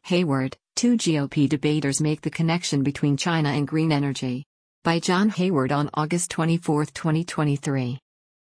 Hayward, two GOP debaters make the connection between China and green energy. By John Hayward on August 24, 2023.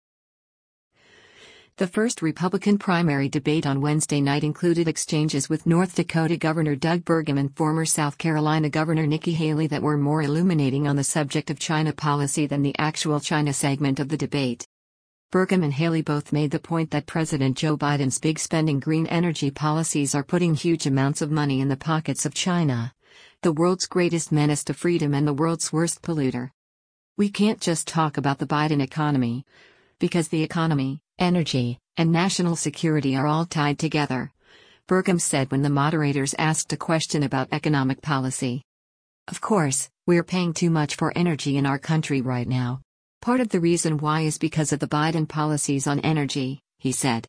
The first Republican primary debate on Wednesday night included exchanges with North Dakota Governor Doug Burgum and former South Carolina Governor Nikki Haley that were more illuminating on the subject of China policy than the actual China segment of the debate. Burgum and Haley both made the point that President Joe Biden's big spending green energy policies are putting huge amounts of money in the pockets of China, the world's greatest menace to freedom and the world's worst polluter. We can't just talk about the Biden economy, because the economy, energy, and national security are all tied together, Burgum said when the moderators asked a question about economic policy. Of course, we're paying too much for energy in our country right now. Part of the reason why is because of the Biden policies on energy, he said.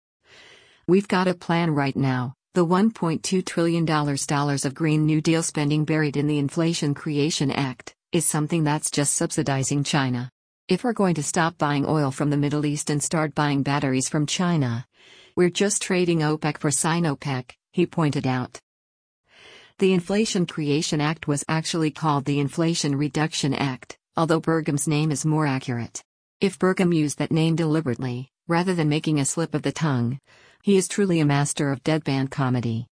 We've got a plan right now, the $1.2 trillion of Green New Deal spending buried in the Inflation Creation Act, is something that's just subsidizing China. If we're going to stop buying oil from the Middle East and start buying batteries from China, we're just trading OPEC for Sinopec, he pointed out. The Inflation Creation Act was actually called the Inflation Reduction Act, although Burgum's name is more accurate. If Burgum used that name deliberately, rather than making a slip of the tongue, he is truly a master of deadpan comedy.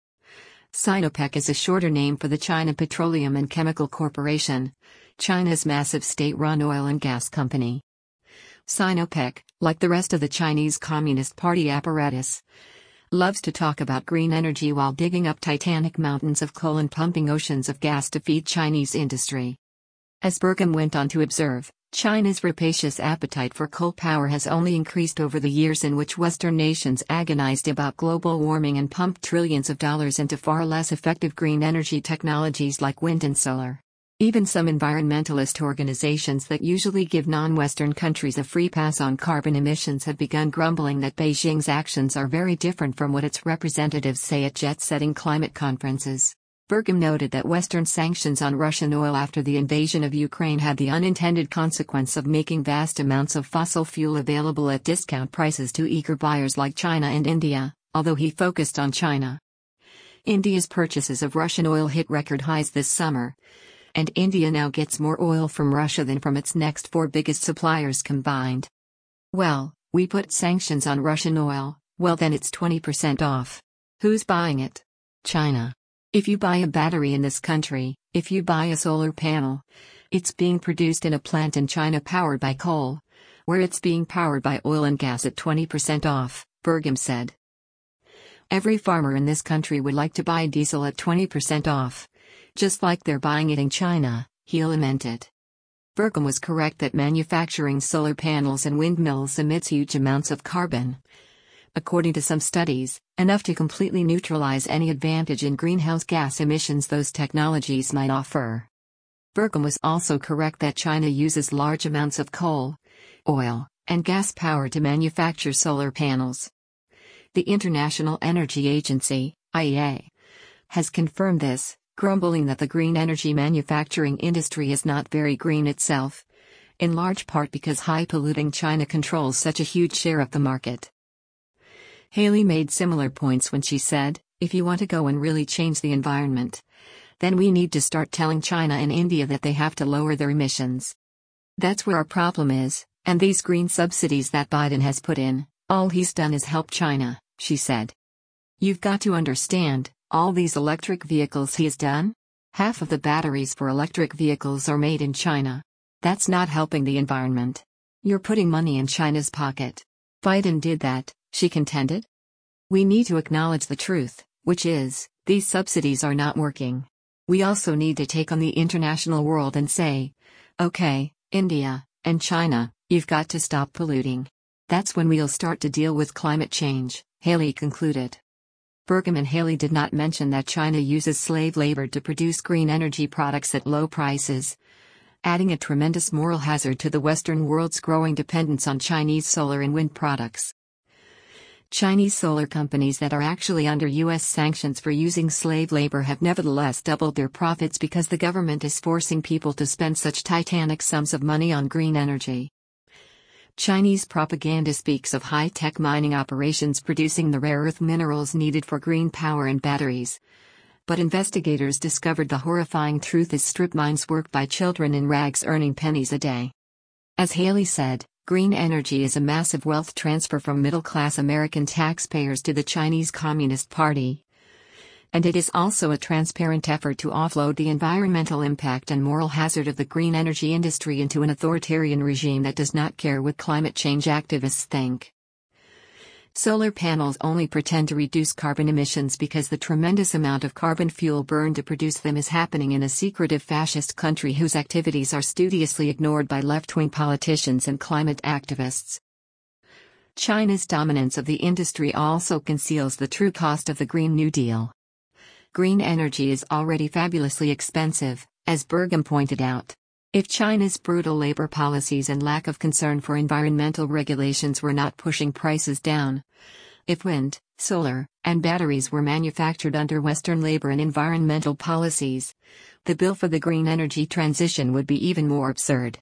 Sinopec is a shorter name for the China Petroleum and Chemical Corporation, China's massive state-run oil and gas company. Sinopec, like the rest of the Chinese Communist Party apparatus, loves to talk about green energy while digging up titanic mountains of coal and pumping oceans of gas to feed Chinese industry. As Burgum went on to observe, China's rapacious appetite for coal power has only increased over the years in which Western nations agonized about global warming and pumped trillions of dollars into far less effective green energy technologies like wind and solar. Even some environmentalist organizations that usually give non-Western countries a free pass on carbon emissions have begun grumbling that Beijing's actions are very different from what its representatives say at jet-setting climate conferences. Burgum noted that Western sanctions on Russian oil after the invasion of Ukraine had the unintended consequence of making vast amounts of fossil fuel available at discount prices to eager buyers like China and India, although he focused on China. India's purchases of Russian oil hit record highs this summer, and India now gets more oil from Russia than from its next four biggest suppliers combined. Well, we put sanctions on Russian oil, well then it's 20% off. Who's buying it? China. If you buy a battery in this country, if you buy a solar panel, it's being produced in a plant in China powered by coal, where it's being powered by oil and gas at 20% off, Burgum said. Every farmer in this country would like to buy diesel at 20% off, just like they're buying it in China, he lamented. Burgum was correct that manufacturing solar panels and windmills emits huge amounts of carbon. According to some studies, enough to completely neutralize any advantage in greenhouse gas emissions those technologies might offer. Burgum was also correct that China uses large amounts of coal, oil, and gas power to manufacture solar panels. The International Energy Agency, IEA, has confirmed this, grumbling that the green energy manufacturing industry is not very green itself, in large part because high-polluting China controls such a huge share of the market. Haley made similar points when she said, if you want to go and really change the environment, then we need to start telling China and India that they have to lower their emissions. That's where our problem is, and these green subsidies that Biden has put in, all he's done is help China, she said. You've got to understand, all these electric vehicles he's done? Half of the batteries for electric vehicles are made in China. That's not helping the environment. You're putting money in China's pocket. Biden did that, she contended. We need to acknowledge the truth, which is, these subsidies are not working. We also need to take on the international world and say, okay, India and China, you've got to stop polluting. That's when we'll start to deal with climate change, Haley concluded. Burgum and Haley did not mention that China uses slave labor to produce green energy products at low prices, adding a tremendous moral hazard to the Western world's growing dependence on Chinese solar and wind products. Chinese solar companies that are actually under U.S. sanctions for using slave labor have nevertheless doubled their profits because the government is forcing people to spend such titanic sums of money on green energy. Chinese propaganda speaks of high-tech mining operations producing the rare earth minerals needed for green power and batteries. But investigators discovered the horrifying truth is strip mines work by children in rags earning pennies a day. As Haley said, green energy is a massive wealth transfer from middle-class American taxpayers to the Chinese Communist Party. And it is also a transparent effort to offload the environmental impact and moral hazard of the green energy industry into an authoritarian regime that does not care what climate change activists think. Solar panels only pretend to reduce carbon emissions because the tremendous amount of carbon fuel burned to produce them is happening in a secretive fascist country whose activities are studiously ignored by left-wing politicians and climate activists. China's dominance of the industry also conceals the true cost of the Green New Deal. Green energy is already fabulously expensive, as Burgum pointed out. If China's brutal labor policies and lack of concern for environmental regulations were not pushing prices down, if wind, solar, and batteries were manufactured under Western labor and environmental policies, the bill for the green energy transition would be even more absurd.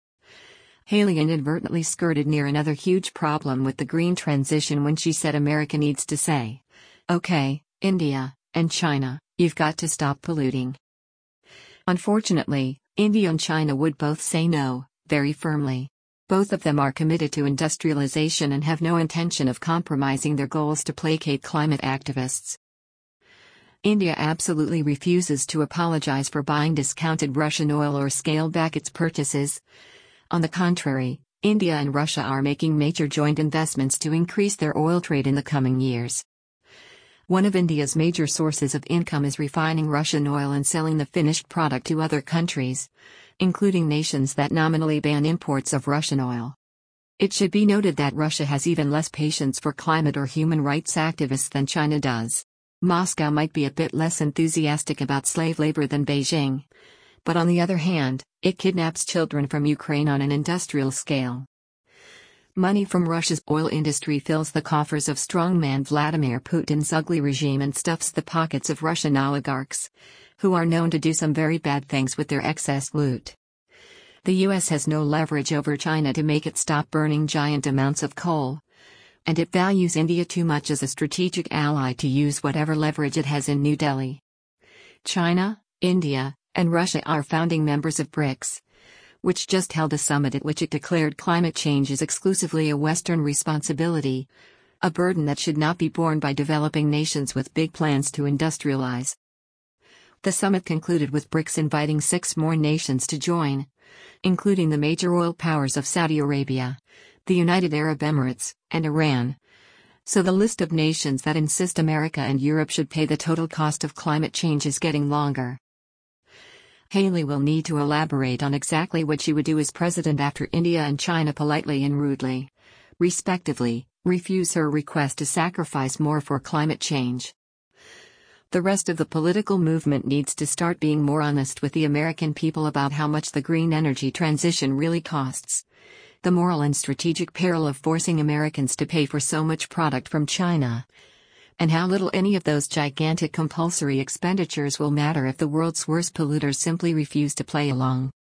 Haley inadvertently skirted near another huge problem with the green transition when she said America needs to say, "Okay, India and China, you've got to stop polluting." Unfortunately, India and China would both say no, very firmly. Both of them are committed to industrialization and have no intention of compromising their goals to placate climate activists. India absolutely refuses to apologize for buying discounted Russian oil or scale back its purchases. On the contrary, India and Russia are making major joint investments to increase their oil trade in the coming years. One of India's major sources of income is refining Russian oil and selling the finished product to other countries, including nations that nominally ban imports of Russian oil. It should be noted that Russia has even less patience for climate or human rights activists than China does. Moscow might be a bit less enthusiastic about slave labor than Beijing, but on the other hand, it kidnaps children from Ukraine on an industrial scale. Money from Russia's oil industry fills the coffers of strongman Vladimir Putin's ugly regime and stuffs the pockets of Russian oligarchs, who are known to do some very bad things with their excess loot. The US has no leverage over China to make it stop burning giant amounts of coal, and it values India too much as a strategic ally to use whatever leverage it has in New Delhi. China, India, and Russia are founding members of BRICS, which just held a summit at which it declared climate change is exclusively a Western responsibility, a burden that should not be borne by developing nations with big plans to industrialize. The summit concluded with BRICS inviting 6 more nations to join, including the major oil powers of Saudi Arabia, the United Arab Emirates, and Iran. So the list of nations that insist America and Europe should pay the total cost of climate change is getting longer. Haley will need to elaborate on exactly what she would do as president after India and China politely and rudely, respectively, refuse her request to sacrifice more for climate change. The rest of the political movement needs to start being more honest with the American people about how much the green energy transition really costs, the moral and strategic peril of forcing Americans to pay for so much product from China, and how little any of those gigantic compulsory expenditures will matter if the world's worst polluters simply refuse to play along.